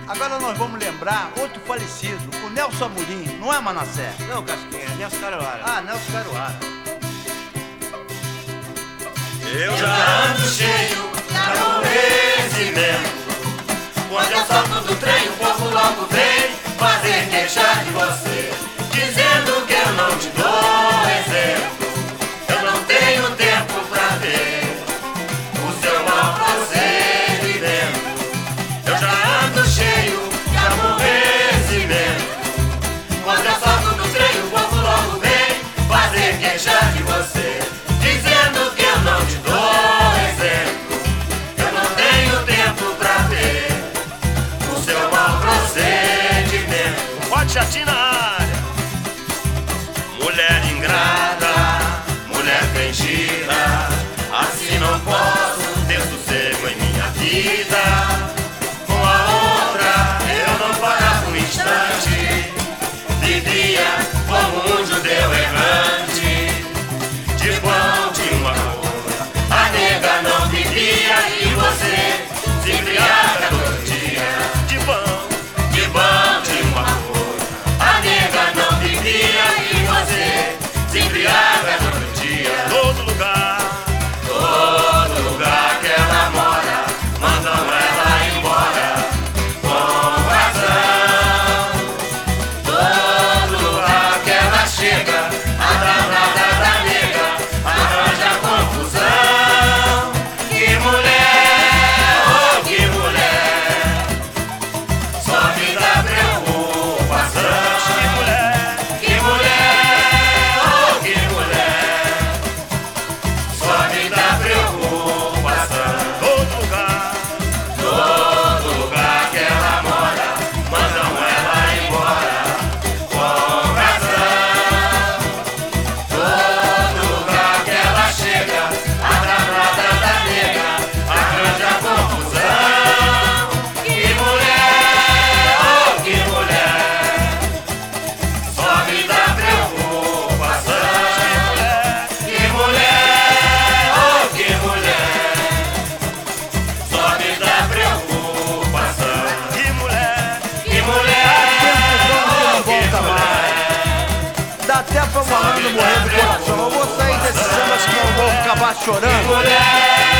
Agora nós vamos lembrar outro falecido, o Nelson Amorim, não é, Manassé? Não, Casquinha, é Nelson Caruara. Ah, Nelson Caruara. Eu já ando cheio, já no resimento. Quando eu salto do trem, o povo logo vem fazer queixar de você, dizendo que eu não te dou exemplo. Eu não tenho tempo pra ver o seu mau procedimento. Eu já ando cheio, já no resimento. Quando eu salto do trem, o povo logo vem fazer queixar de você, dizendo que eu não te dou exemplo. Eu não tenho tempo pra ver o seu mau procedimento. Pode chatinho na área. Mulher ingrata, mulher fingida, assim não posso ter sossego em minha vida. Com a outra eu não parava um instante, vivia como um judeu errante. De pão de uma cor, a nega não vivia e você se embriaga todo dia. De pão de uma cor, a nega não vivia e você se embriaga todo dia. Todo lugar que ela mora, mandam ela embora com razão. Todo lugar que ela chega, a danada da nega arranja confusão. Que mulher, oh que mulher, só me dá preocupação. Que mulher, oh que mulher, só me dá preocupação. Todo lugar que ela mora, mandam ela embora com razão. Todo lugar que ela chega, a danada da nega arranja confusão. Que mulher, oh que mulher, só me dá preocupação. Que mulher, oh que mulher, só me dá preocupação. Que mulher, oh que mulher, Dá até pra malandro morrer do coração. Eu vou sair desse samba, senão eu vou acabar chorando. mulher.